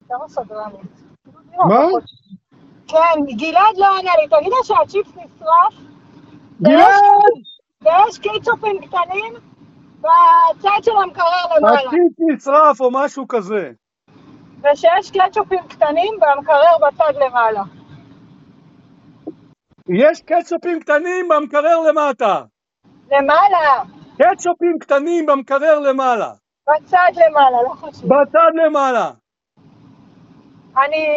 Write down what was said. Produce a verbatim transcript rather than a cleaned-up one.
כמה סדרנית. מה? כן, גלעד לא ענה לי, תגידה שהצ'יפס נשרף. גלעד! ויש קיצ'ופים קטנים בצד של המקרר למעלה. הציץ נשרף או משהו כזה. ושיש קטשופים קטנים במקרר בצד למעלה. יש קטשופים קטנים במקרר למטה. למעלה. קטשופים קטנים במקרר למעלה. בצד למעלה, לא חשוב. בצד למעלה. אני...